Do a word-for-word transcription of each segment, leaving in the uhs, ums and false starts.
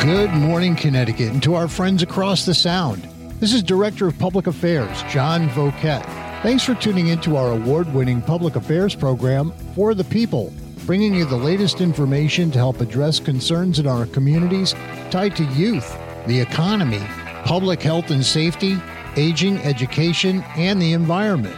Good morning, Connecticut, and to our friends across the Sound. This is Director of Public Affairs, John Voket. Thanks for tuning into our award-winning public affairs program, For the People, bringing you the latest information to help address concerns in our communities tied to youth, the economy, public health and safety, aging, education, and the environment.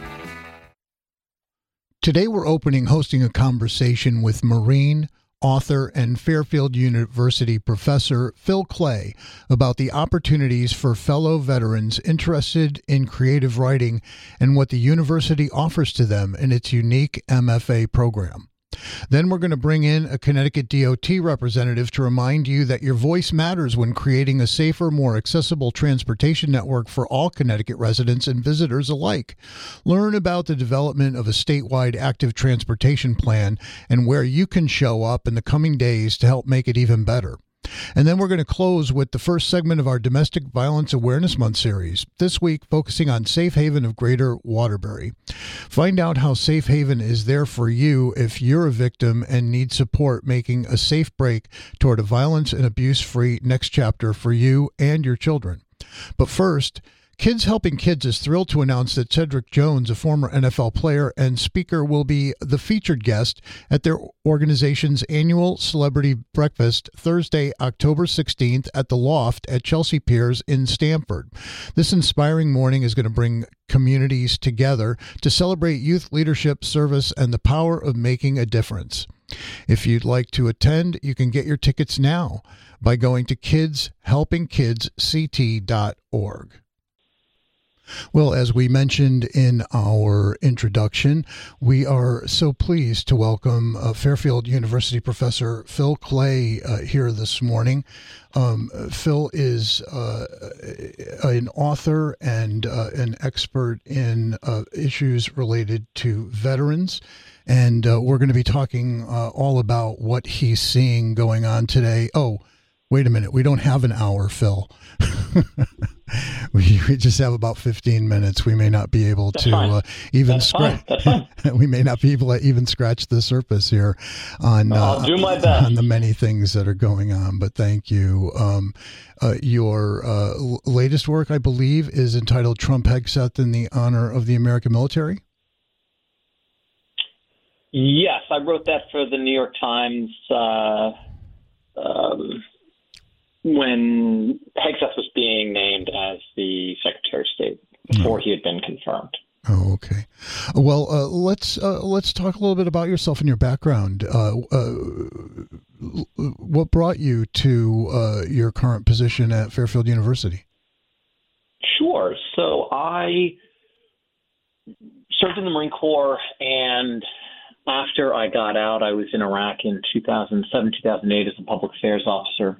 Today we're opening hosting a conversation with Marine, author, and Fairfield University professor Phil Clay about the opportunities for fellow veterans interested in creative writing and what the university offers to them in its unique M F A program. Then we're going to bring in a Connecticut D O T representative to remind you that your voice matters when creating a safer, more accessible transportation network for all Connecticut residents and visitors alike. Learn about the development of a statewide active transportation plan and where you can show up in the coming days to help make it even better. And then we're going to close with the first segment of our Domestic Violence Awareness Month series, this week focusing on Safe Haven of Greater Waterbury. Find out how Safe Haven is there for you if you're a victim and need support making a safe break toward a violence and abuse-free next chapter for you and your children. But first, Kids Helping Kids is thrilled to announce that Cedric Jones, a former N F L player and speaker, will be the featured guest at their organization's annual celebrity breakfast Thursday, October sixteenth at the Loft at Chelsea Piers in Stamford. This inspiring morning is going to bring communities together to celebrate youth leadership, service, and the power of making a difference. If you'd like to attend, you can get your tickets now by going to kids helping kids c t dot org. Well, as we mentioned in our introduction, we are so pleased to welcome uh, Fairfield University professor Phil Clay uh, here this morning. Um, Phil is uh, an author and uh, an expert in uh, issues related to veterans. And uh, we're going to be talking uh, all about what he's seeing going on today. Oh, wait a minute. We don't have an hour, Phil. we, we just have about fifteen minutes. We may not be able That's to uh, even scratch. we may not be able to even scratch the surface here on, uh, I'll do my best. on the many things that are going on. But thank you. Um, uh, your uh, latest work, I believe, is entitled Trump Hegseth in the Honor of the American Military. Yes, I wrote that for the New York Times uh, um, when Hegseth was being named as the Secretary of State before oh. he had been confirmed. Oh, okay. Well, uh, let's uh, let's talk a little bit about yourself and your background. Uh, uh, what brought you to uh, your current position at Fairfield University? Sure. So I served in the Marine Corps, and after I got out, I was in Iraq in two thousand seven, two thousand eight as a public affairs officer.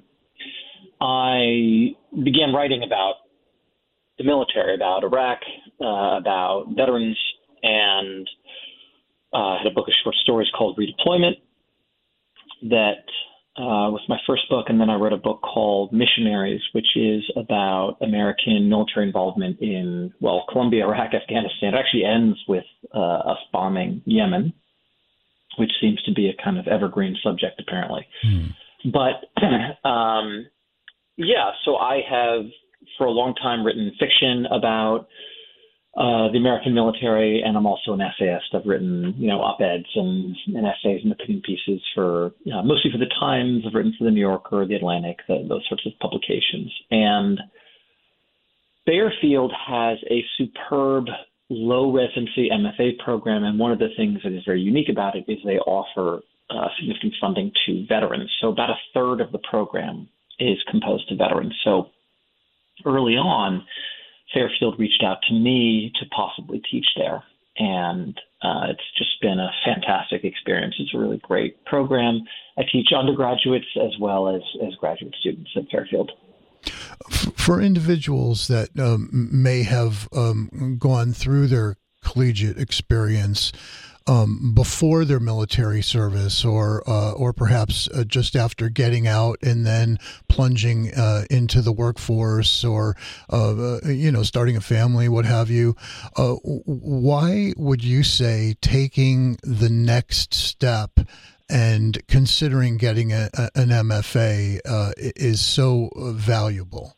I began writing about the military, about Iraq, uh, about veterans, and uh, had a book of short stories called Redeployment that uh, was my first book. And then I wrote a book called Missionaries, which is about American military involvement in, well, Colombia, Iraq, Afghanistan. It actually ends with uh, us bombing Yemen, which seems to be a kind of evergreen subject, apparently. Hmm. But, um, yeah, so I have for a long time written fiction about uh, the American military, and I'm also an essayist. I've written, you know, op-eds and, and essays and opinion pieces for, you know, mostly for the Times. I've written for the New Yorker, the Atlantic, the, those sorts of publications. And Fairfield has a superb low residency M F A program, and one of the things that is very unique about it is they offer uh, significant funding to veterans. So about a third of the program is composed of veterans. So early on, Fairfield reached out to me to possibly teach there, and uh, it's just been a fantastic experience. It's a really great program. I teach undergraduates as well as, as graduate students at Fairfield. For individuals that um, may have um, gone through their collegiate experience um, before their military service, or uh, or perhaps uh, just after getting out and then plunging uh, into the workforce, or uh, you know, starting a family, what have you, uh, why would you say taking the next step and considering getting a, a, an M F A uh, is so valuable?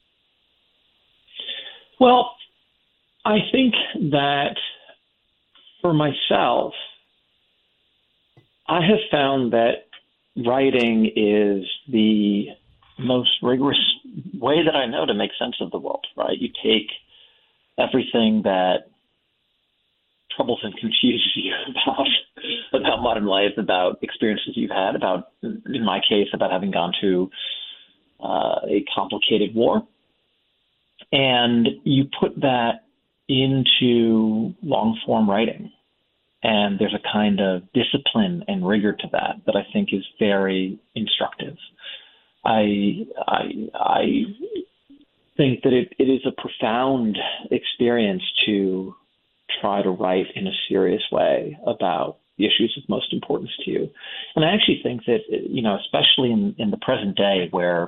Well, I think that for myself, I have found that writing is the most rigorous way that I know to make sense of the world, right? You take everything that troubles and confuses you about about modern life, about experiences you've had, about, in my case, about having gone to uh, a complicated war, and you put that into long-form writing. And there's a kind of discipline and rigor to that that I think is very instructive. I I, I think that it, it is a profound experience to try to write in a serious way about the issues of most importance to you. And I actually think that, you know, especially in, in the present day where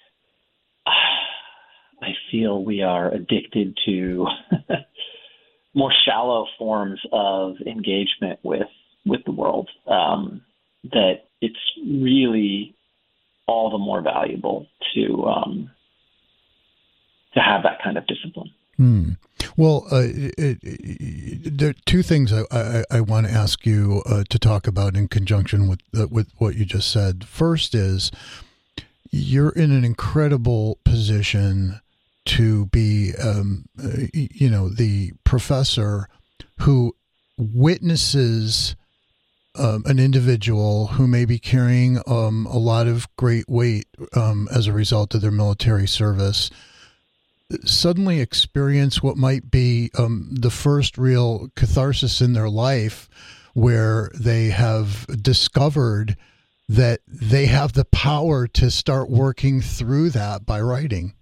uh, I feel we are addicted to more shallow forms of engagement with, with the world, um, that it's really all the more valuable to, um, to have that kind of discipline. Hmm. Well, uh, it, it, there are two things I, I, I want to ask you uh, to talk about in conjunction with uh, with what you just said. First is you're in an incredible position to be, um, uh, you know, the professor who witnesses um, an individual who may be carrying um, a lot of great weight um, as a result of their military service suddenly experience what might be um, the first real catharsis in their life, where they have discovered that they have the power to start working through that by writing.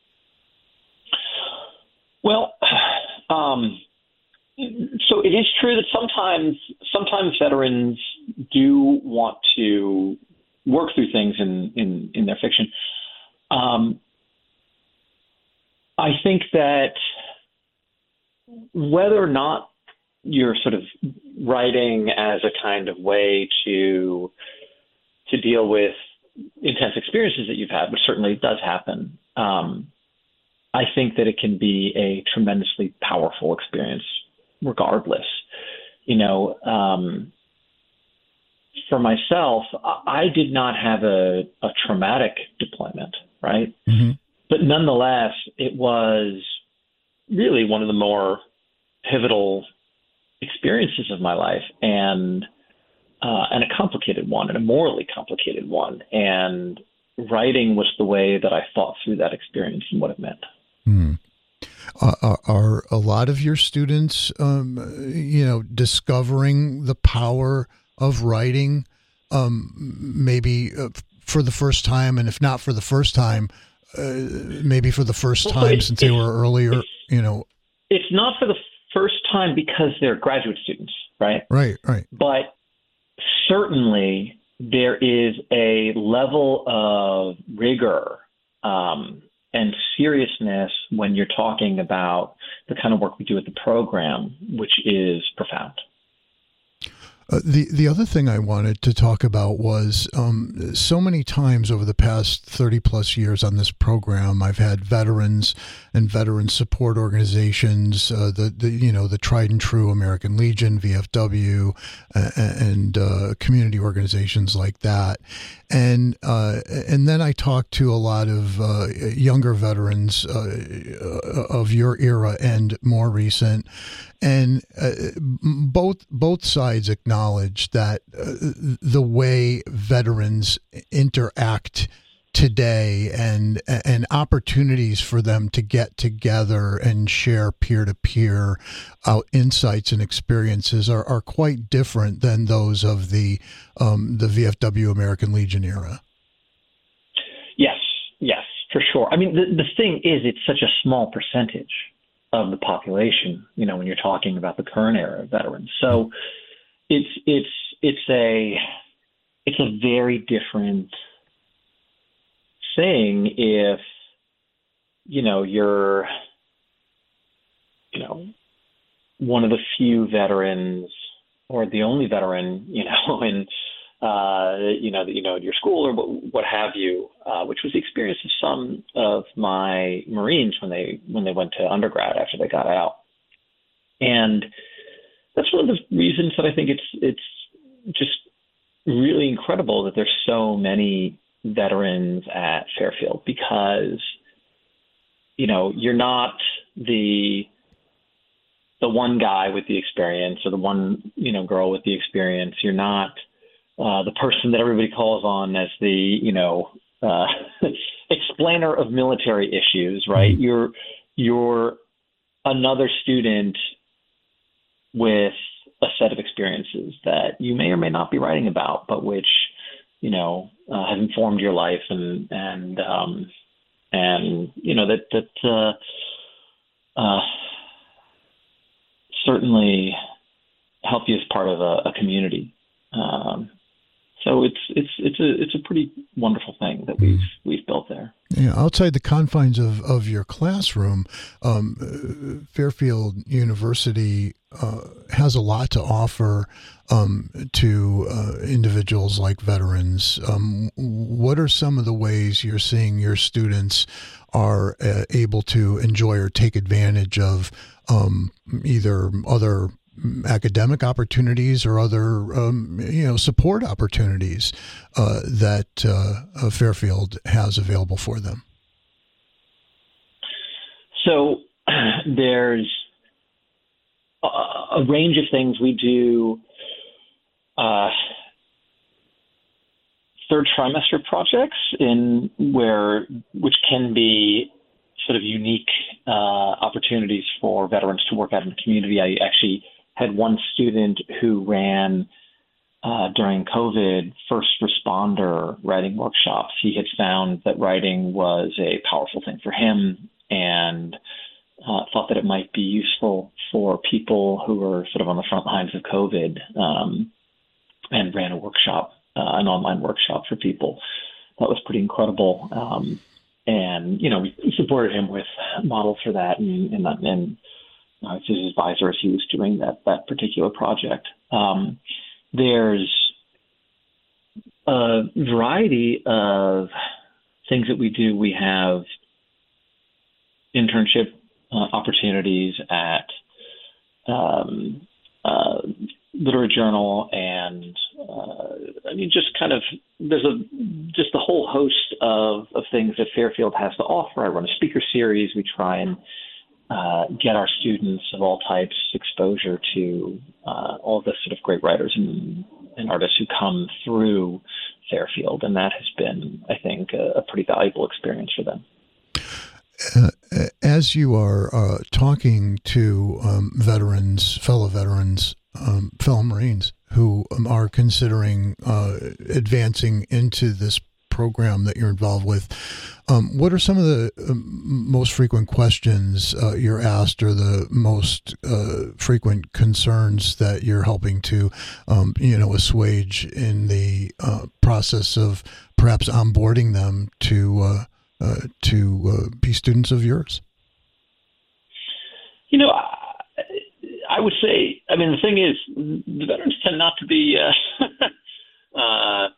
Well, um, so it is true that sometimes sometimes veterans do want to work through things in, in, in their fiction. Um, I think that whether or not you're sort of writing as a kind of way to to deal with intense experiences that you've had, which certainly does happen, um, I think that it can be a tremendously powerful experience regardless. You know, um, for myself, I did not have a, a traumatic deployment, right? Mm-hmm. But nonetheless, it was really one of the more pivotal experiences of my life, and uh, and a complicated one, and a morally complicated one. And writing was the way that I thought through that experience and what it meant. Hmm. Uh, are, are a lot of your students, um, you know, discovering the power of writing, um, maybe uh, for the first time, and if not for the first time, Uh, maybe for the first well, time so since they were earlier, you know? It's not for the first time because they're graduate students, right? Right, right. But certainly there is a level of rigor um, and seriousness when you're talking about the kind of work we do at the program, which is profound. Uh, the the other thing I wanted to talk about was um, so many times over the past thirty plus years on this program, I've had veterans and veteran support organizations, uh, the, the you know the tried and true American Legion, V F W, uh, and uh, community organizations like that, and uh, and then I talked to a lot of uh, younger veterans uh, of your era and more recent, and uh, both both sides acknowledge Knowledge that uh, the way veterans interact today and and opportunities for them to get together and share peer-to-peer uh, insights and experiences are, are quite different than those of the um, the V F W American Legion era. Yes, yes, for sure. I mean, the, the thing is, it's such a small percentage of the population, you know, when you're talking about the current era of veterans. So It's it's it's a it's a very different thing if you know you're you know one of the few veterans or the only veteran you know in uh, you know, that you know at your school or what, what have you, uh, which was the experience of some of my Marines when they when they went to undergrad after they got out. And that's one of the reasons that I think it's it's just really incredible that there's so many veterans at Fairfield, because, you know, you're not the the one guy with the experience or the one, you know, girl with the experience. You're not uh, the person that everybody calls on as the, you know, uh, explainer of military issues, right? Mm-hmm. You're you're another student with a set of experiences that you may or may not be writing about, but which, you know, uh, have informed your life and, and, um, and, you know, that, that, uh, uh, certainly help you as part of a, a community. Um, so it's, it's, it's a, it's a pretty wonderful thing that we've, we've built there. Yeah, outside the confines of, of your classroom, um, Fairfield University uh, has a lot to offer um, to uh, individuals like veterans. Um, what are some of the ways you're seeing your students are uh, able to enjoy or take advantage of um, either other academic opportunities or other, um, you know, support opportunities uh, that uh, uh, Fairfield has available for them? So there's a, a range of things we do. Uh, third trimester projects in where, which can be sort of unique uh, opportunities for veterans to work out in the community. I actually had one student who ran uh, during COVID first responder writing workshops. He had found that writing was a powerful thing for him and uh, thought that it might be useful for people who were sort of on the front lines of COVID, um, and ran a workshop, uh, an online workshop for people. That was pretty incredible. Um, and, you know, we supported him with models for that and, and, and I was his advisor as he was doing that, that particular project. Um, there's a variety of things that we do. We have internship uh, opportunities at um, uh, Literary Journal, and uh, I mean, just kind of there's a just a whole host of, of things that Fairfield has to offer. I run a speaker series. We try and Uh, get our students of all types exposure to uh, all the sort of great writers and, and artists who come through Fairfield. And that has been, I think, a, a pretty valuable experience for them. Uh, as you are uh, talking to um, veterans, fellow veterans, um, fellow Marines who are considering uh, advancing into this program that you're involved with, um, what are some of the uh, most frequent questions uh, you're asked, or the most uh, frequent concerns that you're helping to, um, you know, assuage in the uh, process of perhaps onboarding them to uh, uh, to uh, be students of yours? You know, I, I would say, I mean, the thing is, the veterans tend not to be. Uh, uh,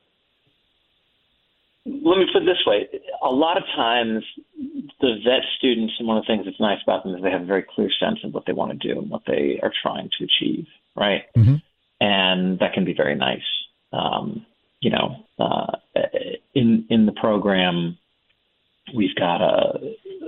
Let me put it this way. A lot of times the vet students, and one of the things that's nice about them is they have a very clear sense of what they want to do and what they are trying to achieve, right? Mm-hmm. And that can be very nice. Um, you know, uh, in in the program, we've got a,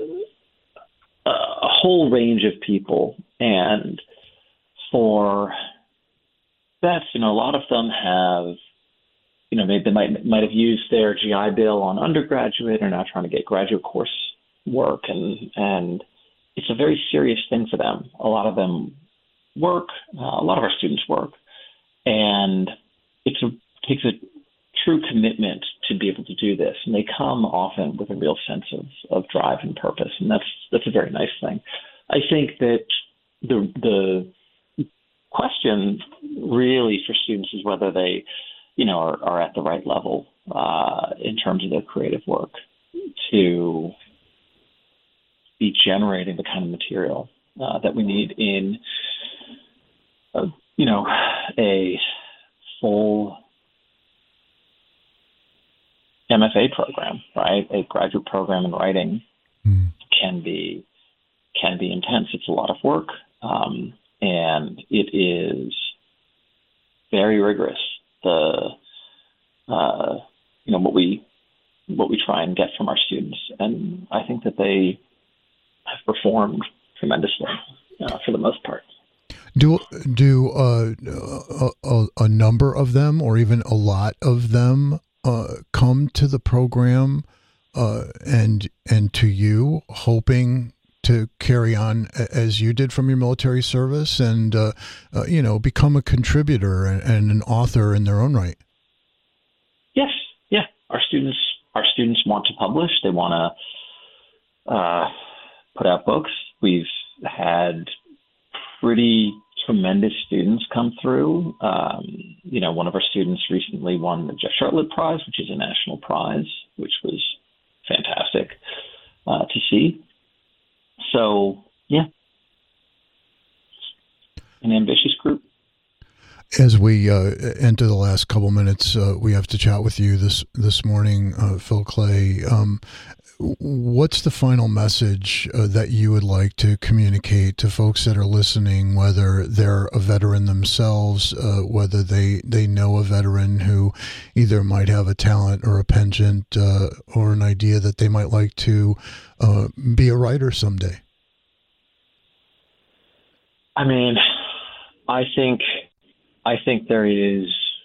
a whole range of people. And for vets, you know, a lot of them have, you know, maybe they might might have used their G I Bill on undergraduate or now trying to get graduate course work, and and it's a very serious thing for them. A lot of them work, uh, a lot of our students work, and it's a, it takes a true commitment to be able to do this. And they come often with a real sense of, of drive and purpose, and that's that's a very nice thing. I think that the the question really for students is whether they, you know, are, are at the right level uh, in terms of their creative work to be generating the kind of material uh, that we need in, uh, you know, a full M F A program, right? A graduate program in writing mm. can be can be intense. It's a lot of work, um, and it is very rigorous. The uh, you know what we what we try and get from our students, and I think that they have performed tremendously uh, for the most part. Do do uh, a, a, a number of them, or even a lot of them, uh, come to the program uh, and and to you, hoping to carry on as you did from your military service, and uh, uh, you know, become a contributor and, and an author in their own right? Yes, yeah. Our students, our students want to publish. They want to uh, put out books. We've had pretty tremendous students come through. Um, you know, one of our students recently won the Jeff Shartlett Prize, which is a national prize, which was fantastic uh, to see. So, yeah, an ambitious group. As we uh, enter the last couple minutes, uh, we have to chat with you this this morning, uh, Phil Clay. Um, what's the final message uh, that you would like to communicate to folks that are listening, whether they're a veteran themselves, uh, whether they, they know a veteran who either might have a talent or a penchant uh, or an idea that they might like to uh, be a writer someday? I mean, I think I think there is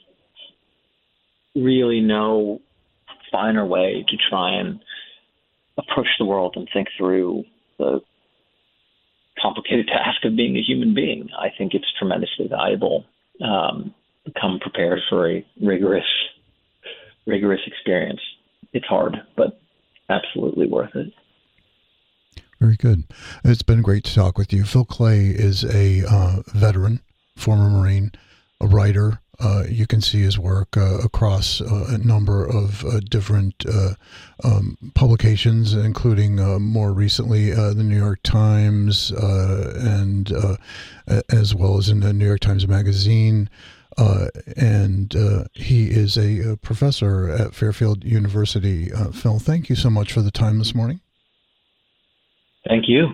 really no finer way to try and approach the world and think through the complicated task of being a human being. I think it's tremendously valuable. Um, become prepared for a rigorous, rigorous experience. It's hard, but absolutely worth it. Very good. It's been great to talk with you. Phil Clay is a uh, veteran, former Marine, a writer. Uh, you can see his work uh, across uh, a number of uh, different uh, um, publications, including uh, more recently uh, the New York Times, uh, and uh, as well as in the New York Times Magazine. Uh, and uh, he is a, a professor at Fairfield University. Uh, Phil, thank you so much for the time this morning. Thank you.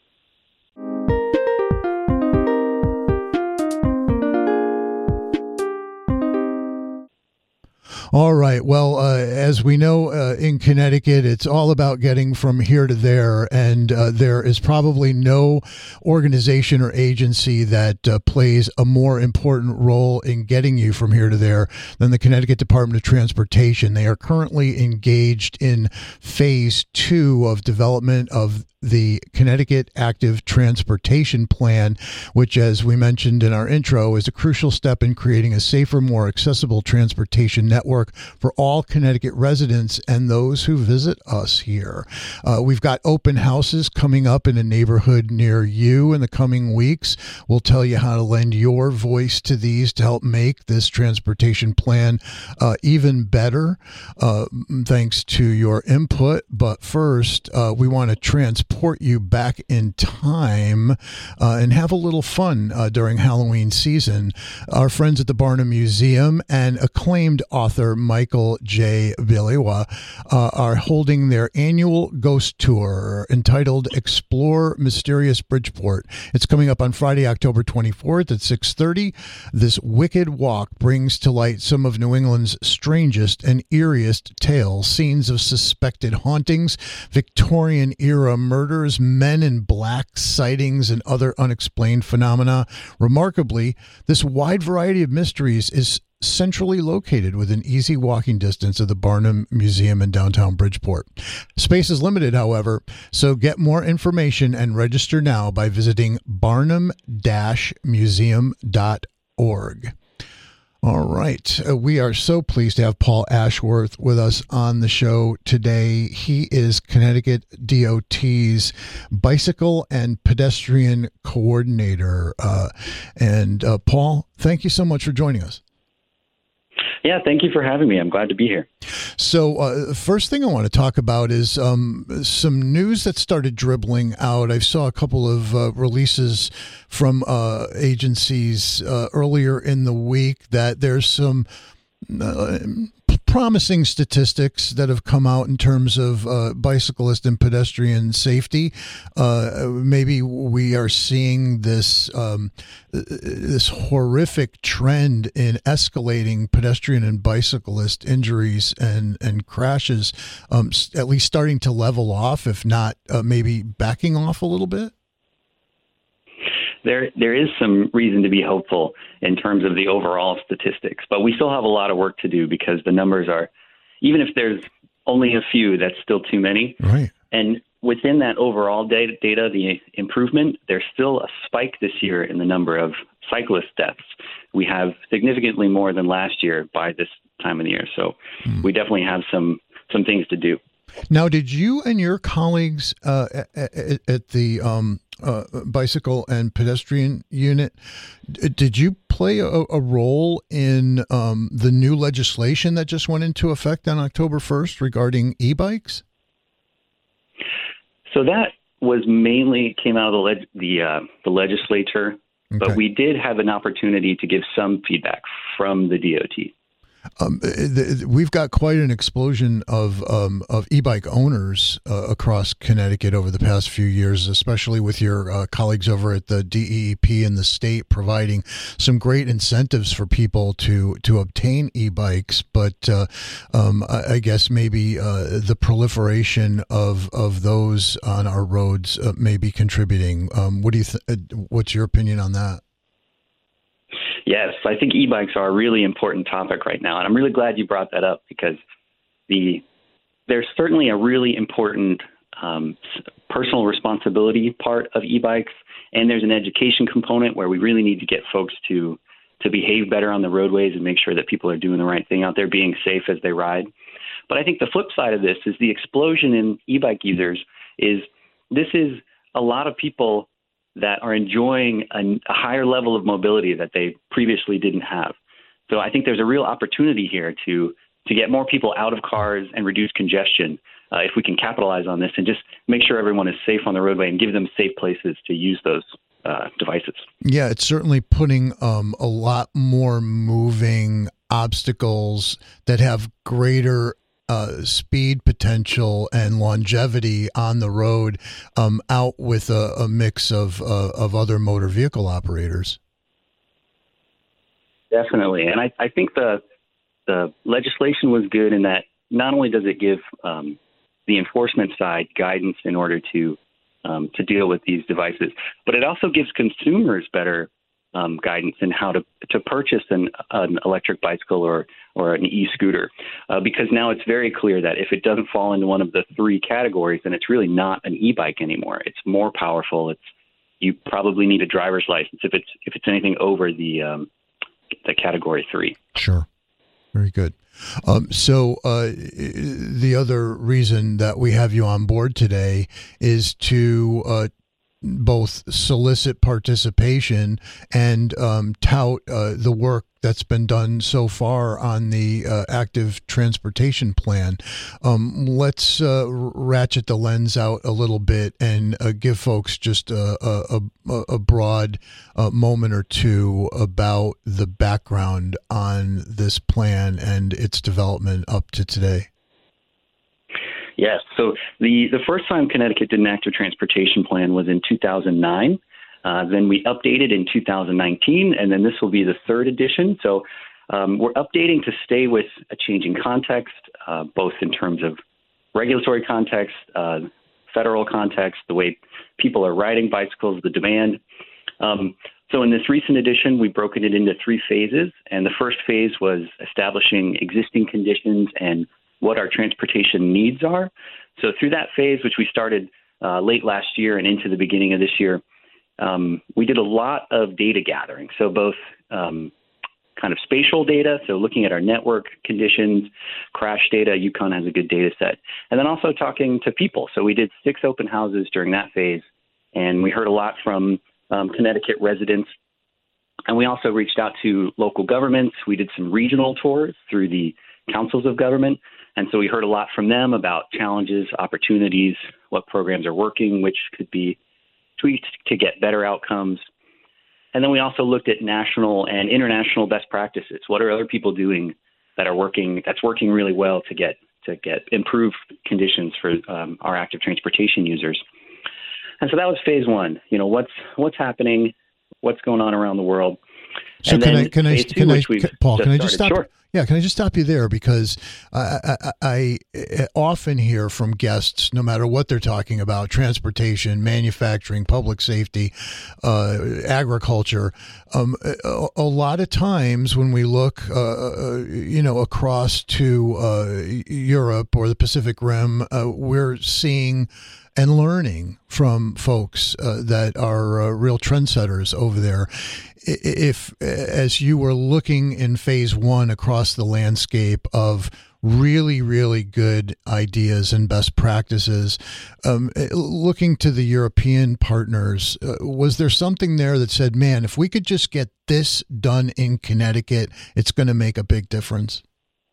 All right. Well, uh, as we know, uh, in Connecticut, it's all about getting from here to there. And uh, there is probably no organization or agency that uh, plays a more important role in getting you from here to there than the Connecticut Department of Transportation. They are currently engaged in phase two of development of the Connecticut Active Transportation Plan, which, as we mentioned in our intro, is a crucial step in creating a safer, more accessible transportation network for all Connecticut residents and those who visit us here. Uh, we've got open houses coming up in a neighborhood near you in the coming weeks. We'll tell you how to lend your voice to these to help make this transportation plan uh, even better, uh, thanks to your input. But first, uh, we want to transport you back in time uh, and have a little fun uh, during Halloween season. Our friends at the Barnum Museum and acclaimed author Michael J. Bilewa uh, are holding their annual ghost tour entitled Explore Mysterious Bridgeport. It's coming up on Friday, October twenty-fourth at six thirty. This wicked walk brings to light some of New England's strangest and eeriest tales, scenes of suspected hauntings, Victorian-era murders, men in black sightings, and other unexplained phenomena. Remarkably, this wide variety of mysteries is centrally located within easy walking distance of the Barnum Museum in downtown Bridgeport. Space is limited, however, so get more information and register now by visiting barnum dash museum dot org. All right. Uh, we are so pleased to have Paul Ashworth with us on the show today. He is Connecticut D O T's bicycle and pedestrian coordinator. Uh, and uh, Paul, thank you so much for joining us. Yeah, thank you for having me. I'm glad to be here. So uh, first thing I want to talk about is um, some news that started dribbling out. I saw a couple of uh, releases from uh, agencies uh, earlier in the week that there's some uh, promising statistics that have come out in terms of uh, bicyclist and pedestrian safety. Uh, maybe we are seeing this um, this horrific trend in escalating pedestrian and bicyclist injuries and and crashes, um, at least starting to level off, if not uh, maybe backing off a little bit. There, there is some reason to be hopeful in terms of the overall statistics, but we still have a lot of work to do because the numbers are, even if there's only a few, that's still too many. Right. And within that overall data, data, the improvement, there's still a spike this year in the number of cyclist deaths. We have significantly more than last year by this time of the year. So hmm. we definitely have some, some things to do. Now, did you and your colleagues uh, at, at the um, uh, bicycle and pedestrian unit, did you play a, a role in um, the new legislation that just went into effect on October first regarding e-bikes? So that was mainly came out of the leg- the, uh, the legislature, okay. But we did have an opportunity to give some feedback from the D O T. Um, the, we've got quite an explosion of um, of e-bike owners uh, across Connecticut over the past few years, especially with your uh, colleagues over at the D E E P and the state providing some great incentives for people to to obtain e-bikes. But uh, um, I, I guess maybe uh, the proliferation of of those on our roads uh, may be contributing. Um, what do you? Th- what's your opinion on that? Yes, I think e-bikes are a really important topic right now, and I'm really glad you brought that up because the there's certainly a really important um, personal responsibility part of e-bikes, and there's an education component where we really need to get folks to to behave better on the roadways and make sure that people are doing the right thing out there, being safe as they ride. But I think the flip side of this is the explosion in e-bike users is this is a lot of people that are enjoying a, a higher level of mobility that they previously didn't have. So I think there's a real opportunity here to to get more people out of cars and reduce congestion uh, if we can capitalize on this and just make sure everyone is safe on the roadway and give them safe places to use those uh, devices. Yeah, it's certainly putting um, a lot more moving obstacles that have greater Uh, speed potential and longevity on the road um, out with a, a mix of uh, of other motor vehicle operators. Definitely, and I, I think the the legislation was good in that not only does it give um, the enforcement side guidance in order to um, to deal with these devices, but it also gives consumers better Um, guidance in how to to purchase an, an electric bicycle or or an e-scooter, uh, because now it's very clear that if it doesn't fall into one of the three categories, then it's really not an e-bike anymore. It's more powerful. It's you probably need a driver's license if it's if it's anything over the um, the category three. Sure, very good. Um, so uh, the other reason that we have you on board today is to uh, both solicit participation and um, tout uh, the work that's been done so far on the uh, active transportation plan. Um, let's uh, ratchet the lens out a little bit and uh, give folks just a, a, a, a broad uh, moment or two about the background on this plan and its development up to today. Yes. So the, the first time Connecticut did an active transportation plan was in two thousand nine. Uh, then we updated in two thousand nineteen, and then this will be the third edition. So um, we're updating to stay with a changing context, uh, both in terms of regulatory context, uh, federal context, the way people are riding bicycles, the demand. Um, so in this recent edition, we've broken it into three phases. And the first phase was establishing existing conditions and what our transportation needs are. So through that phase, which we started uh, late last year and into the beginning of this year, um, we did a lot of data gathering. So both um, kind of spatial data, so looking at our network conditions, crash data, UConn has a good data set, and then also talking to people. So we did six open houses during that phase, and we heard a lot from um, Connecticut residents. And we also reached out to local governments. We did some regional tours through the councils of government. And so we heard a lot from them about challenges, opportunities, what programs are working, which could be tweaked to get better outcomes. And then we also looked at national and international best practices. What are other people doing that are working. That's working really well to get to get improved conditions for um, our active transportation users. And so that was phase one. You know, what's what's happening, what's going on around the world. So and can then I, can I, phase can two, I, which we've can, Paul, just can I just started. stop? Sure. Yeah, can I just stop you there? Because I, I, I often hear from guests, no matter what they're talking about, transportation, manufacturing, public safety, uh, agriculture. Um, a, a lot of times when we look, uh, you know, across to uh, Europe or the Pacific Rim, uh, we're seeing and learning from folks uh, that are uh, real trendsetters over there. If, as you were looking in phase one across the landscape of really, really good ideas and best practices, um, looking to the European partners, uh, was there something there that said, man, if we could just get this done in Connecticut, it's going to make a big difference?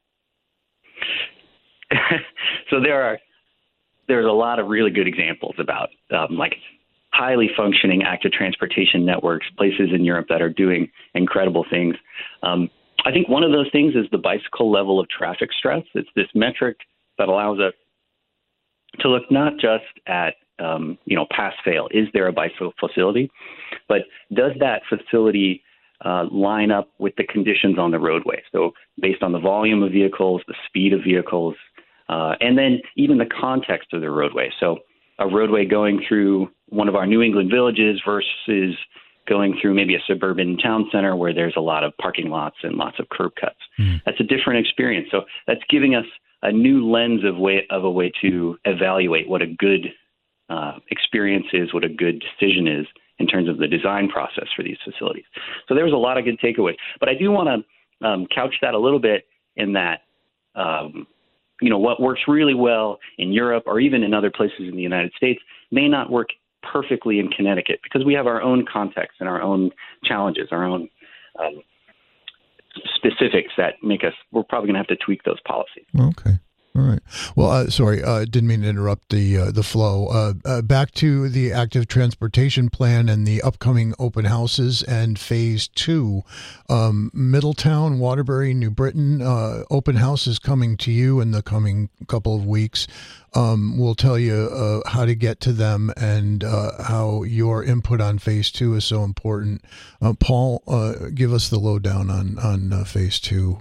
So there are There's a lot of really good examples about um, like highly functioning active transportation networks, places in Europe that are doing incredible things. Um, I think one of those things is the bicycle level of traffic stress. It's this metric that allows us to look not just at, um, you know, pass fail. Is there a bicycle facility? But does that facility uh, line up with the conditions on the roadway? So based on the volume of vehicles, the speed of vehicles, Uh, and then even the context of the roadway. So a roadway going through one of our New England villages versus going through maybe a suburban town center where there's a lot of parking lots and lots of curb cuts. Mm. That's a different experience. So that's giving us a new lens of way of a way to evaluate what a good uh, experience is, what a good decision is in terms of the design process for these facilities. So there was a lot of good takeaways. But I do want to um, couch that a little bit in that um, you know, what works really well in Europe or even in other places in the United States may not work perfectly in Connecticut because we have our own context and our own challenges, our own um, specifics that make us, we're probably going to have to tweak those policies. Okay. All right. Well, uh, sorry, uh, didn't mean to interrupt the uh, the flow. Uh, uh, back to the active transportation plan and the upcoming open houses and phase two. Um, Middletown, Waterbury, New Britain, uh, open house is coming to you in the coming couple of weeks. Um, we'll tell you uh, how to get to them and uh, how your input on phase two is so important. Uh, Paul, uh, give us the lowdown on, on uh, phase two.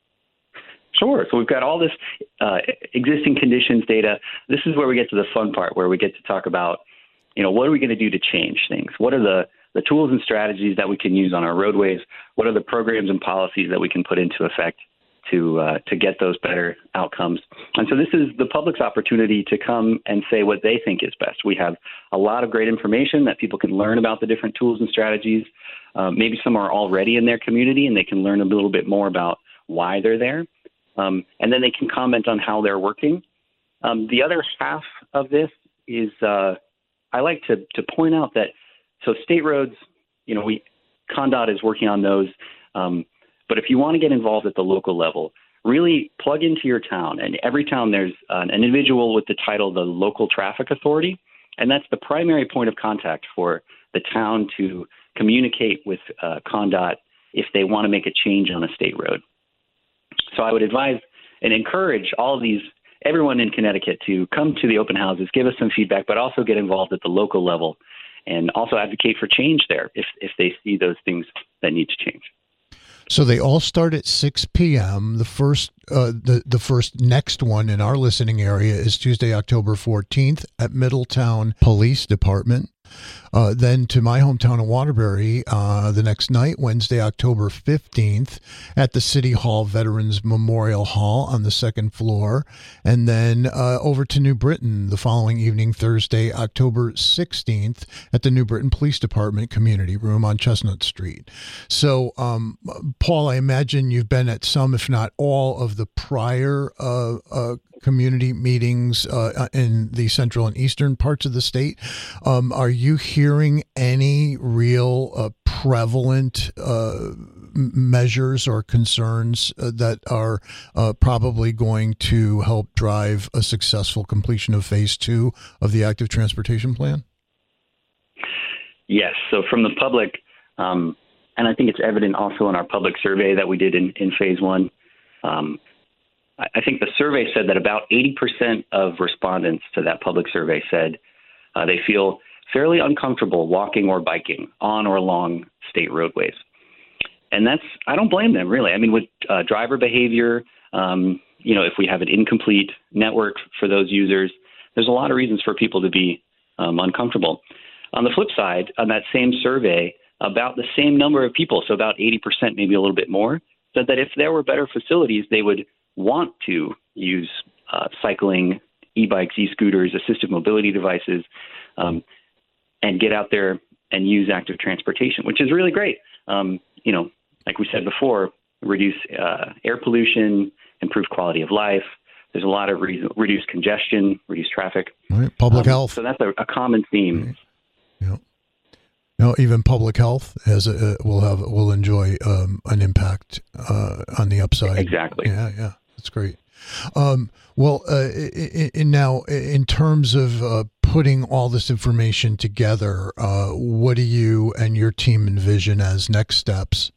Sure. So we've got all this uh, existing conditions data. This is where we get to the fun part, where we get to talk about, you know, what are we going to do to change things? What are the, the tools and strategies that we can use on our roadways? What are the programs and policies that we can put into effect to uh, to get those better outcomes? And so this is the public's opportunity to come and say what they think is best. We have a lot of great information that people can learn about the different tools and strategies. Uh, maybe some are already in their community and they can learn a little bit more about why they're there. Um, and then they can comment on how they're working. Um, the other half of this is uh, I like to, to point out that so state roads, you know, we ConnDOT is working on those. Um, but if you want to get involved at the local level, really plug into your town. And every town there's an individual with the title, the local traffic authority. And that's the primary point of contact for the town to communicate with uh, ConnDOT if they want to make a change on a state road. So I would advise and encourage all of these, everyone in Connecticut to come to the open houses, give us some feedback, but also get involved at the local level and also advocate for change there if, if they see those things that need to change. So they all start at six p.m. The first, uh, the the first next one in our listening area is Tuesday, October fourteenth at Middletown Police Department. Uh, then to my hometown of Waterbury, uh, the next night, Wednesday, October fifteenth, at the City Hall Veterans Memorial Hall on the second floor. And then uh, over to New Britain the following evening, Thursday, October sixteenth, at the New Britain Police Department Community Room on Chestnut Street. So, um, Paul, I imagine you've been at some, if not all, of the prior uh, uh, community meetings uh, in the central and eastern parts of the state. Um, are you hearing any real uh, prevalent uh, measures or concerns uh, that are uh, probably going to help drive a successful completion of phase two of the active transportation plan? Yes. So from the public, um, and I think it's evident also in our public survey that we did in, in phase one, Um, I, I think the survey said that about eighty percent of respondents to that public survey said uh, they feel fairly uncomfortable walking or biking on or along state roadways. And that's, I don't blame them, really. I mean, with uh, driver behavior, um, you know, if we have an incomplete network for those users, there's a lot of reasons for people to be um, uncomfortable. On the flip side, on that same survey, about the same number of people, so about eighty percent, maybe a little bit more, said that if there were better facilities, they would want to use uh, cycling, e-bikes, e-scooters, assistive mobility devices, um, and get out there and use active transportation, which is really great. Um, you know, like we said before, reduce uh, air pollution, improve quality of life. There's a lot of reason, reduce congestion, reduce traffic. Right. Public um, health. So that's a, a common theme. Right. Yeah. No, even public health has a, will have will enjoy um, an impact uh, on the upside. Exactly. Yeah, yeah, that's great. Um, well, uh, in, in now in terms of uh, putting all this information together, uh, what do you and your team envision as next steps?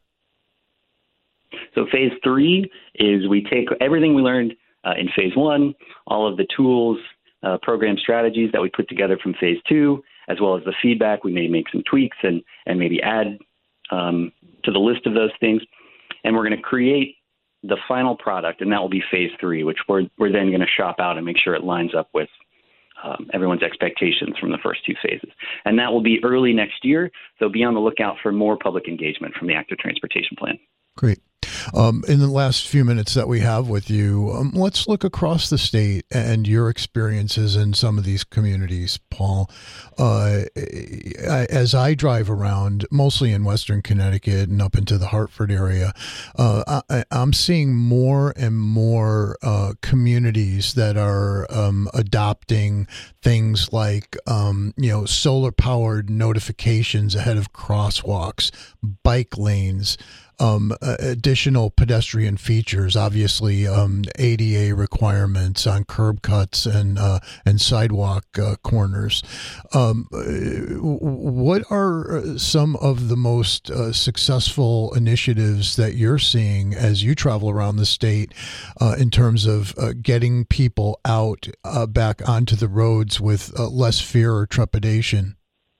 So phase three is we take everything we learned uh, in phase one, all of the tools, uh, program strategies that we put together from phase two, as well as the feedback. We may make some tweaks and, and maybe add um, to the list of those things. And we're going to create the final product, and that will be phase three, which we're, we're then going to shop out and make sure it lines up with um, everyone's expectations from the first two phases. And that will be early next year. So be on the lookout for more public engagement from the Active Transportation Plan. Great. Um, in the last few minutes that we have with you, um, let's look across the state and your experiences in some of these communities, Paul. Uh, as I drive around, mostly in Western Connecticut and up into the Hartford area, uh, I, I'm seeing more and more uh, communities that are um, adopting things like, um, you know, solar-powered notifications ahead of crosswalks, bike lanes, Um, uh, additional pedestrian features, obviously um, A D A requirements on curb cuts and uh, and sidewalk uh, corners. Um, what are some of the most uh, successful initiatives that you're seeing as you travel around the state uh, in terms of uh, getting people out uh, back onto the roads with uh, less fear or trepidation?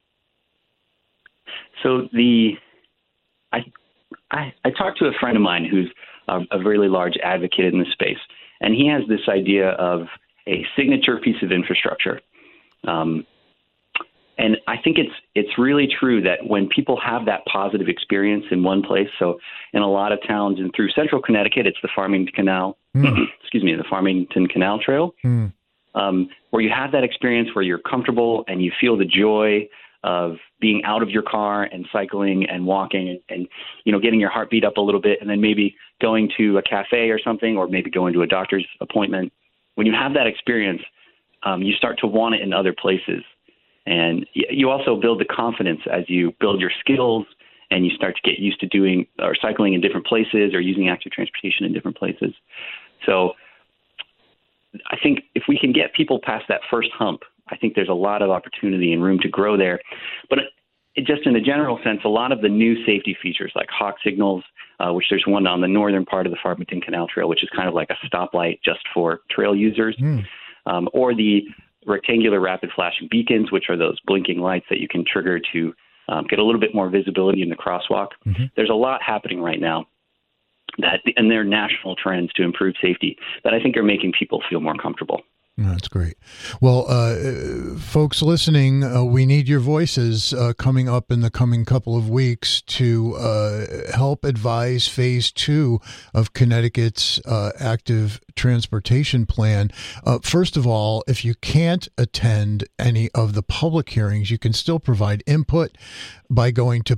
So the I. I, I talked to a friend of mine who's a, a really large advocate in this space, and he has this idea of a signature piece of infrastructure. Um, and I think it's it's really true that when people have that positive experience in one place, so in a lot of towns and through central Connecticut, it's the Farmington Canal, mm. excuse me, the Farmington Canal Trail, mm. um, where you have that experience where you're comfortable and you feel the joy of being out of your car and cycling and walking and, and, you know, getting your heart beat up a little bit, and then maybe going to a cafe or something, or maybe going to a doctor's appointment. When you have that experience, um, you start to want it in other places. And you also build the confidence as you build your skills and you start to get used to doing or cycling in different places or using active transportation in different places. So I think if we can get people past that first hump, I think there's a lot of opportunity and room to grow there. But it, just in a general sense, a lot of the new safety features like hawk signals, uh, which there's one on the northern part of the Farmington Canal Trail, which is kind of like a stoplight just for trail users, mm. um, or the rectangular rapid flashing beacons, which are those blinking lights that you can trigger to um, get a little bit more visibility in the crosswalk. Mm-hmm. There's a lot happening right now that, and they're national trends to improve safety that I think are making people feel more comfortable. That's great. Well, uh, folks listening, uh, we need your voices uh, coming up in the coming couple of weeks to uh, help advise phase two of Connecticut's uh, active transportation plan. Uh, first of all, if you can't attend any of the public hearings, you can still provide input by going to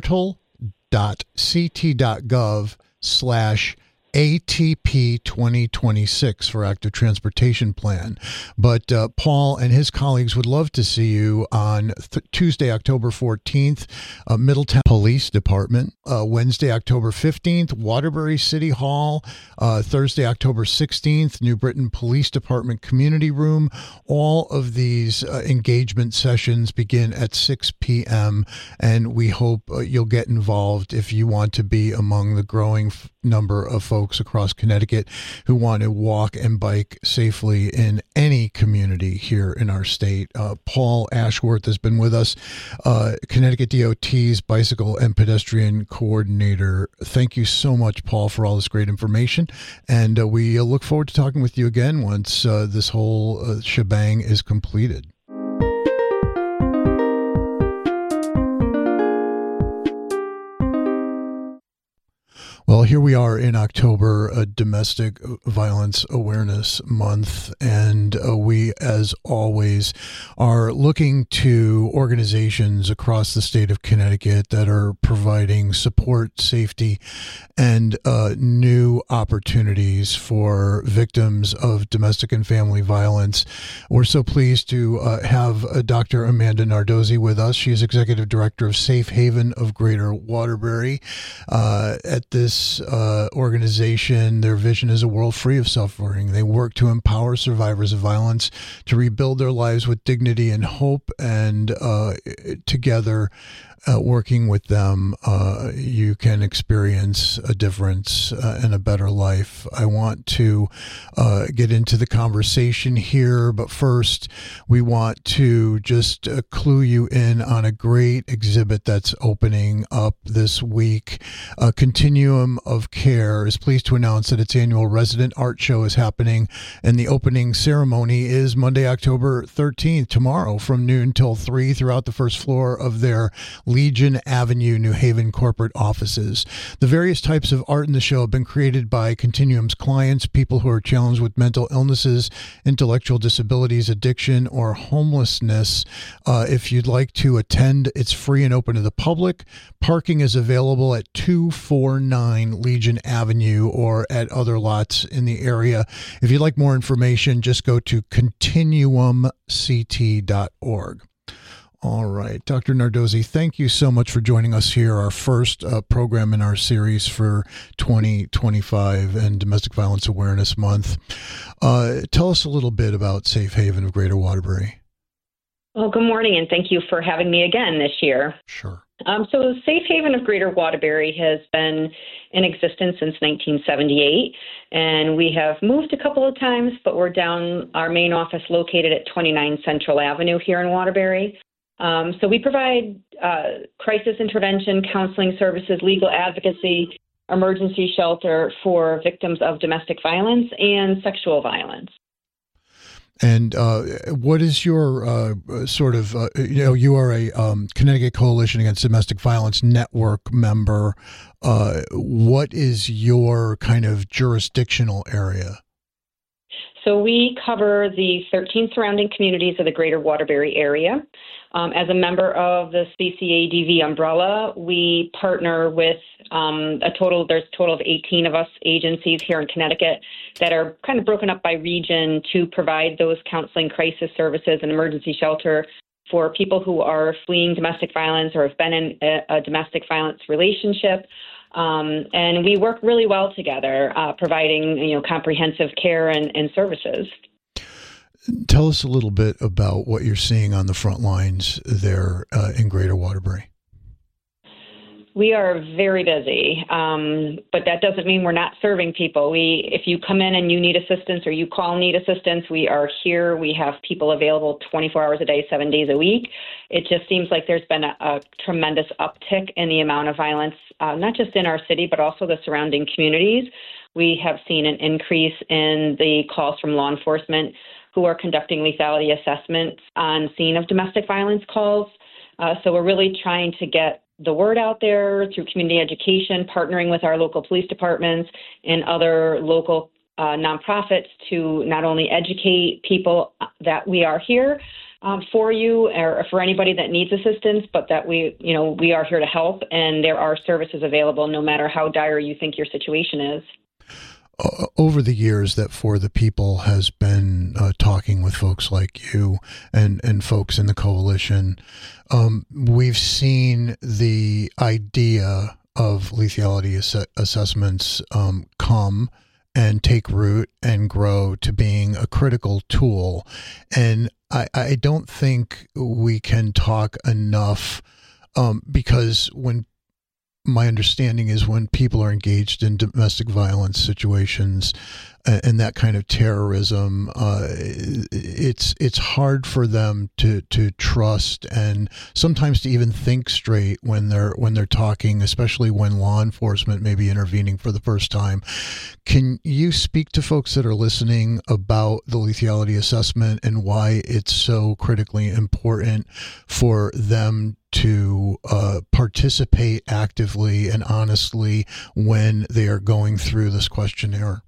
portal.ct.gov slash A T P twenty twenty-six for Active Transportation Plan. But uh, Paul and his colleagues would love to see you on th- Tuesday, October fourteenth, uh, Middletown Police Department, uh, Wednesday, October fifteenth, Waterbury City Hall, uh, Thursday, October sixteenth, New Britain Police Department Community Room. All of these uh, engagement sessions begin at six p.m., and we hope uh, you'll get involved if you want to be among the growing f- number of folks folks across Connecticut who want to walk and bike safely in any community here in our state. Uh, Paul Ashworth has been with us, uh, Connecticut D O T's Bicycle and Pedestrian Coordinator. Thank you so much, Paul, for all this great information. And uh, we uh, look forward to talking with you again once uh, this whole uh, shebang is completed. Well, here we are in October, a Domestic Violence Awareness Month, and uh, we, as always, are looking to organizations across the state of Connecticut that are providing support, safety, and uh, new opportunities for victims of domestic and family violence. We're so pleased to uh, have uh, Doctor Amanda Nardozzi with us. She is Executive Director of Safe Haven of Greater Waterbury. Uh, at this Uh, organization, their vision is a world free of suffering. They work to empower survivors of violence to rebuild their lives with dignity and hope, and uh, together, uh, working with them, uh, you can experience a difference uh, and a better life. I want to uh, get into the conversation here, but first, we want to just uh, clue you in on a great exhibit that's opening up this week. A Continuum of Care is pleased to announce that its annual resident art show is happening, and the opening ceremony is Monday, October thirteenth, tomorrow, from noon till three, throughout the first floor of their Legion Avenue, New Haven corporate offices. The various types of art in the show have been created by Continuum's clients, people who are challenged with mental illnesses, intellectual disabilities, addiction, or homelessness. Uh, if you'd like to attend, it's free and open to the public. Parking is available at two forty-nine Legion Avenue or at other lots in the area. If you'd like more information, just go to continuum c t dot org. All right. Doctor Nardozzi, thank you so much for joining us here, our first uh, program in our series for twenty twenty-five and Domestic Violence Awareness Month. Uh, tell us a little bit about Safe Haven of Greater Waterbury. Well, good morning, and thank you for having me again this year. Sure. Um, so Safe Haven of Greater Waterbury has been in existence since nineteen seventy-eight, and we have moved a couple of times, but we're down our main office located at twenty-nine Central Avenue here in Waterbury. Um, so we provide uh, crisis intervention, counseling services, legal advocacy, emergency shelter for victims of domestic violence and sexual violence. And uh, what is your uh, sort of, uh, you know, you are a um, Connecticut Coalition Against Domestic Violence Network member. Uh, what is your kind of jurisdictional area? So we cover the thirteen surrounding communities of the Greater Waterbury area. Um, as a member of the C C A D V umbrella, we partner with um, a total, there's a total of eighteen of us agencies here in Connecticut that are kind of broken up by region to provide those counseling, crisis services, and emergency shelter for people who are fleeing domestic violence or have been in a, a domestic violence relationship. Um, and we work really well together, uh, providing, you know, comprehensive care and, and services. Tell us a little bit about what you're seeing on the front lines there uh, in Greater Waterbury. We are very busy, um, but that doesn't mean we're not serving people. We, if you come in and you need assistance or you call need assistance, we are here. We have people available twenty-four hours a day, seven days a week. It just seems like there's been a, a tremendous uptick in the amount of violence, uh, not just in our city, but also the surrounding communities. We have seen an increase in the calls from law enforcement who are conducting lethality assessments on scene of domestic violence calls. Uh, so we're really trying to get the word out there through community education, partnering with our local police departments and other local uh, nonprofits to not only educate people that we are here um, for you or for anybody that needs assistance, but that we, you know, we are here to help, and there are services available no matter how dire you think your situation is. Uh, over the years, that For the People has been uh, talking with folks like you and, and folks in the coalition. Um, we've seen the idea of lethality ass- assessments um, come and take root and grow to being a critical tool. And I, I don't think we can talk enough um, because when my understanding is when people are engaged in domestic violence situations and that kind of terrorism, uh, it's it's hard for them to to trust and sometimes to even think straight when they're when they're talking, especially when law enforcement may be intervening for the first time. Can you speak to folks that are listening about the lethality assessment and why it's so critically important for them to uh, participate actively and honestly when they are going through this questionnaire?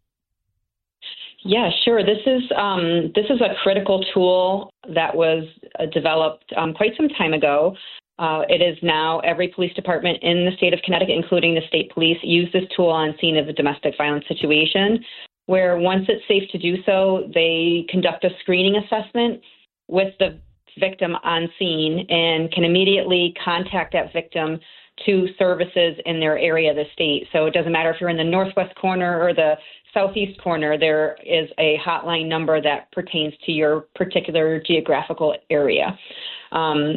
Yeah, sure. This is um, this is a critical tool that was uh, developed um, quite some time ago. Uh, it is now every police department in the state of Connecticut, including the state police, use this tool on scene of a domestic violence situation, where once it's safe to do so, they conduct a screening assessment with the victim on scene and can immediately contact that victim to services in their area of the state. So it doesn't matter if you're in the northwest corner or the southeast corner, there is a hotline number that pertains to your particular geographical area. Um,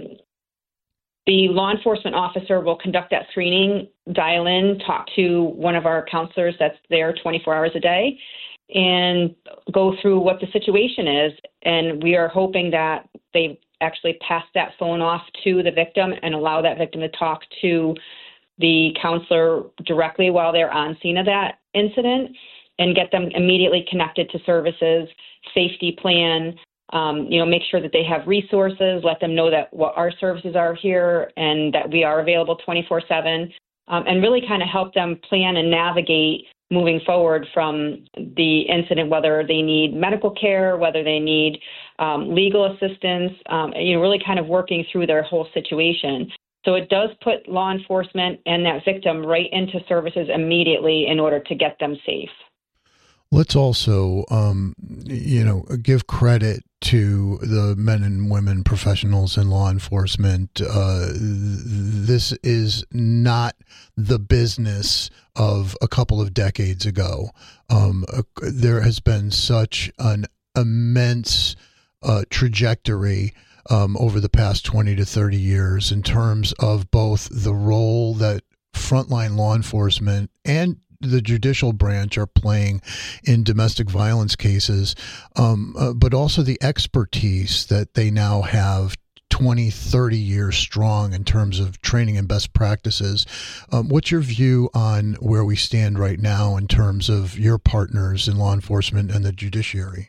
the law enforcement officer will conduct that screening, dial in, talk to one of our counselors that's there twenty-four hours a day, and go through what the situation is. And we are hoping that they actually pass that phone off to the victim and allow that victim to talk to the counselor directly while they're on scene of that incident and get them immediately connected to services, safety plan, um, you know, make sure that they have resources, let them know that what our services are here and that we are available twenty-four seven, um, and really kind of help them plan and navigate moving forward from the incident, whether they need medical care, whether they need um, legal assistance, um, you know, really kind of working through their whole situation. So it does put law enforcement and that victim right into services immediately in order to get them safe. Let's also, um, you know, give credit to the men and women professionals in law enforcement. Uh, this is not the business of a couple of decades ago. Um, uh, there has been such an immense uh, trajectory um, over the past twenty to thirty years in terms of both the role that frontline law enforcement and the judicial branch are playing in domestic violence cases, um, uh, but also the expertise that they now have twenty, thirty years strong in terms of training and best practices. Um, what's your view on where we stand right now in terms of your partners in law enforcement and the judiciary?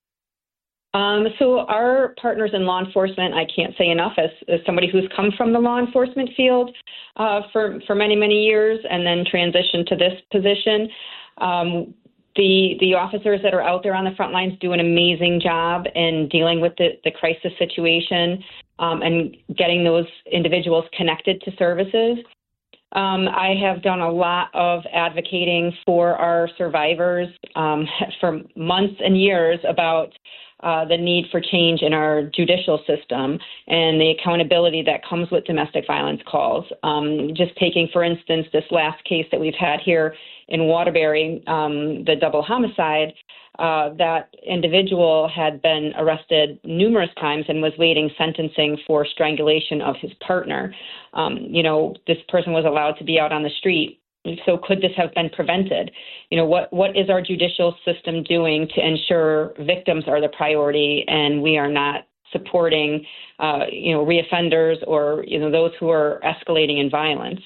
Um, so our partners in law enforcement, I can't say enough, as, as somebody who's come from the law enforcement field uh, for, for many, many years and then transitioned to this position. Um, the the officers that are out there on the front lines do an amazing job in dealing with the, the crisis situation um, and getting those individuals connected to services. Um, I have done a lot of advocating for our survivors um, for months and years about Uh, the need for change in our judicial system and the accountability that comes with domestic violence calls. Um, just taking, for instance, this last case that we've had here in Waterbury, um, the double homicide, uh, that individual had been arrested numerous times and was waiting sentencing for strangulation of his partner. Um, you know, this person was allowed to be out on the street. So could this have been prevented? You know, what, what is our judicial system doing to ensure victims are the priority and we are not supporting, uh, you know, reoffenders or, you know, those who are escalating in violence?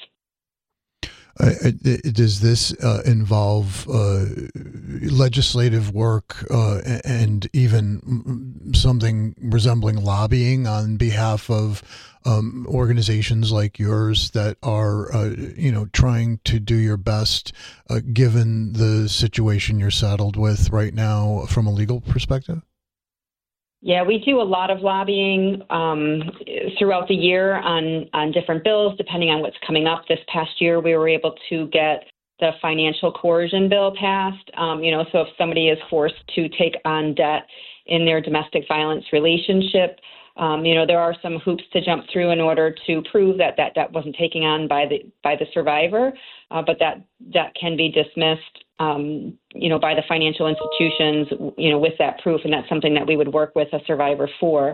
Uh, does this uh, involve uh, legislative work uh, and even something resembling lobbying on behalf of um, organizations like yours that are, uh, you know, trying to do your best uh, given the situation you're saddled with right now from a legal perspective? Yeah, we do a lot of lobbying um, throughout the year on, on different bills, depending on what's coming up. This past year, we were able to get the financial coercion bill passed. Um, you know, so if somebody is forced to take on debt in their domestic violence relationship, um, you know, there are some hoops to jump through in order to prove that that debt wasn't taken on by the by the survivor, uh, but that debt can be dismissed. Um, you know, by the financial institutions, you know, with that proof, and that's something that we would work with a survivor for.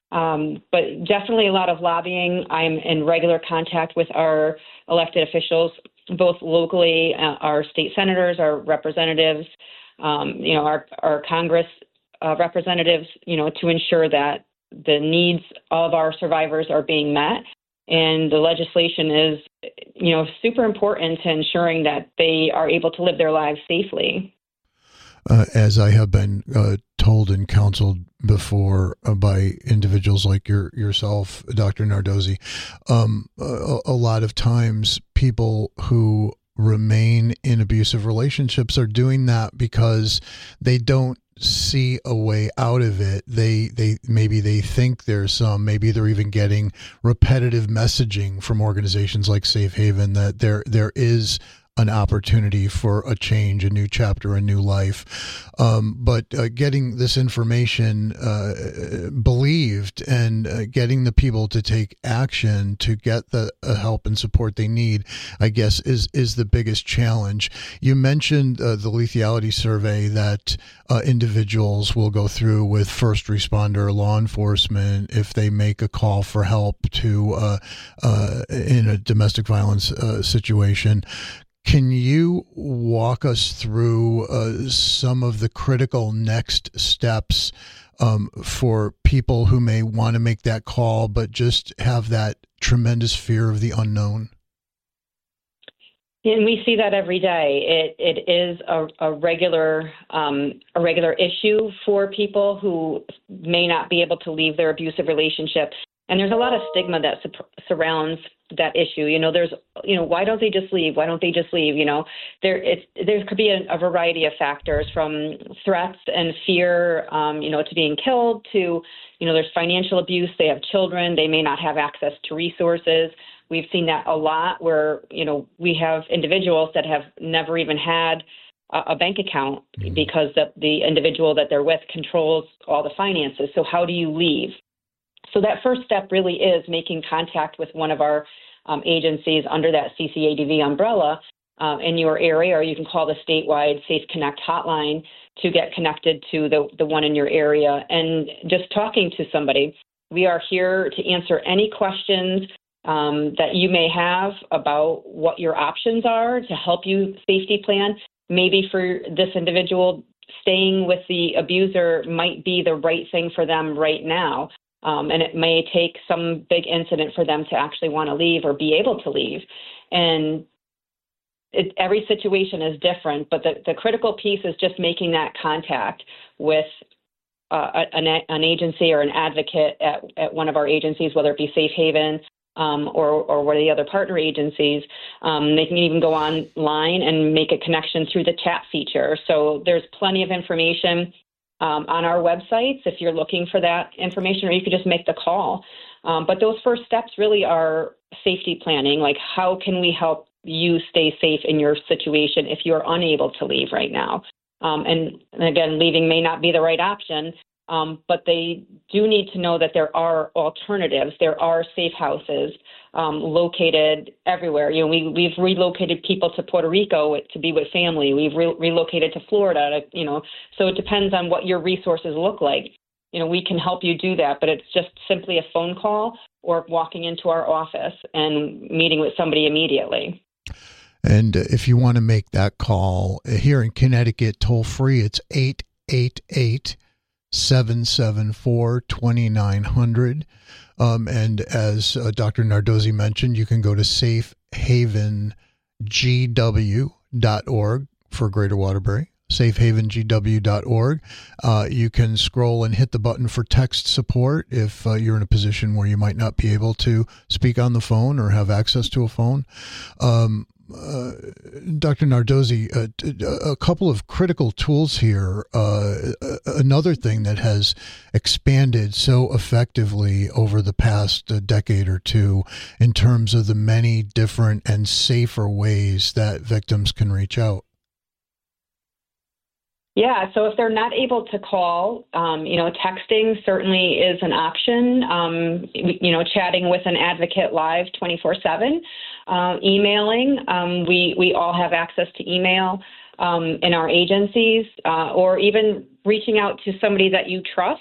Um, but definitely a lot of lobbying. I'm in regular contact with our elected officials, both locally, uh, our state senators, our representatives, um, you know, our, our Congress uh, representatives, you know, to ensure that the needs of our survivors are being met. And the legislation is, you know, super important to ensuring that they are able to live their lives safely. Uh, as I have been uh, told and counseled before uh, by individuals like your yourself, Doctor Nardozzi, um, a, a lot of times people who remain in abusive relationships are doing that because they don't see a way out of it. They they maybe they think there's some, maybe they're even getting repetitive messaging from organizations like Safe Haven that there there is an opportunity for a change, a new chapter, a new life. Um, but uh, getting this information uh, believed and uh, getting the people to take action to get the uh, help and support they need, I guess, is is the biggest challenge. You mentioned uh, the lethality survey that uh, individuals will go through with first responder, law enforcement, if they make a call for help to uh, uh, in a domestic violence uh, situation. Can you walk us through uh, some of the critical next steps um, for people who may want to make that call, but just have that tremendous fear of the unknown? And we see that every day. It it is a, a regular um, a regular issue for people who may not be able to leave their abusive relationship. And there's a lot of stigma that su- surrounds that issue. You know, there's, you know, why don't they just leave? Why don't they just leave? You know, there it's there could be a, a variety of factors, from threats and fear, um, you know, to being killed, to, you know, there's financial abuse. They have children. They may not have access to resources. We've seen that a lot where, you know, we have individuals that have never even had a, a bank account mm-hmm. because the, the individual that they're with controls all the finances. So how do you leave? So that first step really is making contact with one of our um, agencies under that C C A D V umbrella um, in your area, or you can call the statewide Safe Connect hotline to get connected to the, the one in your area. And just talking to somebody, we are here to answer any questions um, that you may have about what your options are to help you safety plan. Maybe for this individual, staying with the abuser might be the right thing for them right now. Um, and it may take some big incident for them to actually want to leave or be able to leave. And it, every situation is different, but the, the critical piece is just making that contact with uh, an, an agency or an advocate at, at one of our agencies, whether it be Safe Haven um, or, or one of the other partner agencies. Um, they can even go online and make a connection through the chat feature. So there's plenty of information Um, on our websites if you're looking for that information, or you could just make the call. Um, but those first steps really are safety planning, like how can we help you stay safe in your situation if you're unable to leave right now. Um, and, and again, leaving may not be the right option, um, but they do need to know that there are alternatives. There are safe houses um, located everywhere. You know, we, we've relocated people to Puerto Rico to be with family. We've re- relocated to Florida, to, you know, so it depends on what your resources look like. You know, we can help you do that, but it's just simply a phone call or walking into our office and meeting with somebody immediately. And if you want to make that call here in Connecticut, toll free, it's eight eight eight, seven seven four, two nine zero zero. Um, and as uh, Doctor Nardozzi mentioned, you can go to safe haven g w dot org for Greater Waterbury, safe haven g w dot org. Uh, you can scroll and hit the button for text support if uh, you're in a position where you might not be able to speak on the phone or have access to a phone. Um, Uh, Doctor Nardozzi, uh, a couple of critical tools here. Uh, another thing that has expanded so effectively over the past uh, decade or two in terms of the many different and safer ways that victims can reach out. Yeah, so if they're not able to call, um, you know, texting certainly is an option. Um, you know, chatting with an advocate live twenty-four seven, uh, emailing. Um, we we all have access to email um, in our agencies, uh, or even reaching out to somebody that you trust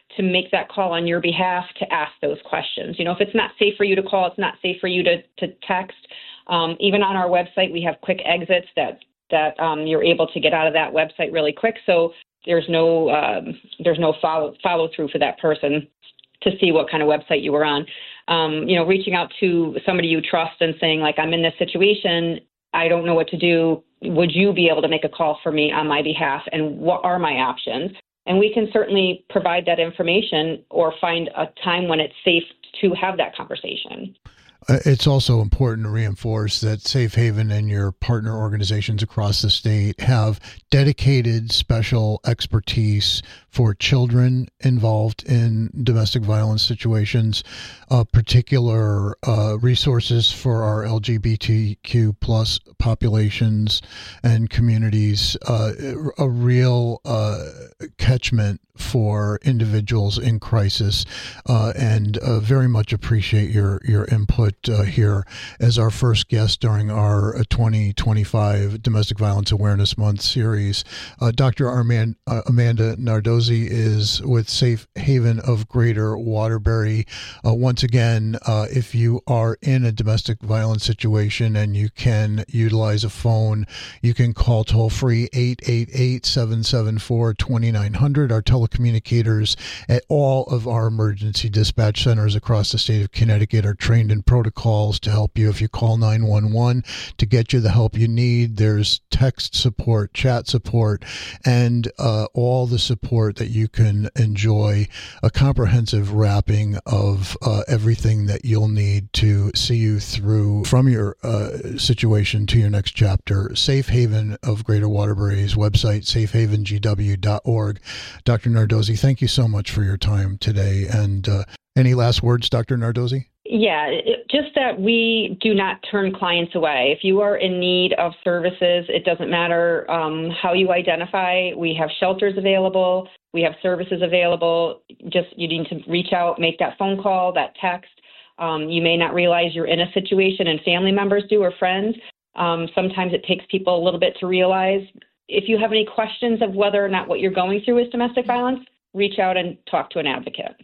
to make that call on your behalf to ask those questions. You know, if it's not safe for you to call, it's not safe for you to, to text. Um, even on our website, we have quick exits that that um, you're able to get out of that website really quick. So there's no um, there's no follow follow through for that person to see what kind of website you were on. Um, you know, reaching out to somebody you trust and saying, like, I'm in this situation, I don't know what to do. Would you be able to make a call for me on my behalf? And what are my options? And we can certainly provide that information or find a time when it's safe to have that conversation. It's also important to reinforce that Safe Haven and your partner organizations across the state have dedicated special expertise for children involved in domestic violence situations, uh, particular uh, resources for our L G B T Q plus populations and communities, uh, a real uh, catchment for individuals in crisis, uh, and uh, very much appreciate your your input uh, here as our first guest during our uh, twenty twenty-five Domestic Violence Awareness Month series. Uh, Doctor Armand, uh, Amanda Nardozzi is with Safe Haven of Greater Waterbury. Uh, once again, uh, if you are in a domestic violence situation and you can utilize a phone, you can call toll free eight eight eight, seven seven four, two nine zero zero. Our telecommunicators at all of our emergency dispatch centers across the state of Connecticut are trained in protocols to help you if you call nine one one to get you the help you need. There's text support, chat support, and uh, all the support that you can enjoy, a comprehensive wrapping of uh, everything that you'll need to see you through from your uh, situation to your next chapter. Safe Haven of Greater Waterbury's website, safe haven g w dot org. Doctor Nardozzi, thank you so much for your time today. And uh, any last words, Doctor Nardozzi? Yeah, it, just that we do not turn clients away. If you are in need of services, it doesn't matter um, how you identify. We have shelters available. We have services available. Just you need to reach out, make that phone call, that text. Um, you may not realize you're in a situation and family members do or friends. Um, sometimes it takes people a little bit to realize. If you have any questions of whether or not what you're going through is domestic violence, reach out and talk to an advocate.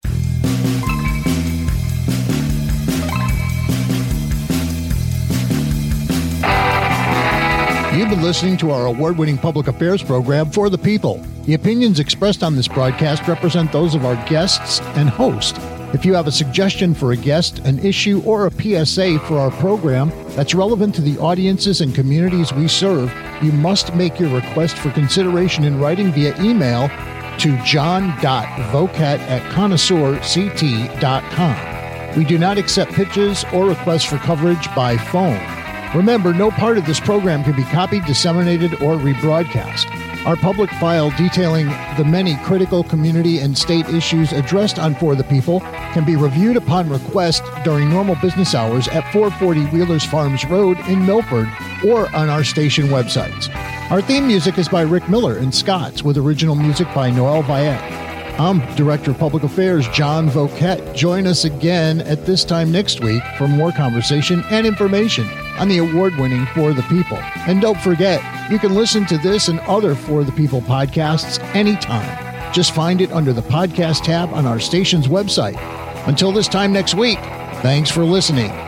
You've been listening to our award-winning public affairs program, For the People. The opinions expressed on this broadcast represent those of our guests and host. If you have a suggestion for a guest, an issue, or a P S A for our program that's relevant to the audiences and communities we serve, you must make your request for consideration in writing via email to john dot vocat at connoisseur c t dot com. We do not accept pitches or requests for coverage by phone. Remember, no part of this program can be copied, disseminated, or rebroadcast. Our public file detailing the many critical community and state issues addressed on For the People can be reviewed upon request during normal business hours at four forty Wheelers Farms Road in Milford or on our station websites. Our theme music is by Rick Miller and Scott's, with original music by Noel Viette. I'm Director of Public Affairs, John Vocat. Join us again at this time next week for more conversation and information on the award-winning For the People. And don't forget, you can listen to this and other For the People podcasts anytime. Just find it under the podcast tab on our station's website. Until this time next week, thanks for listening.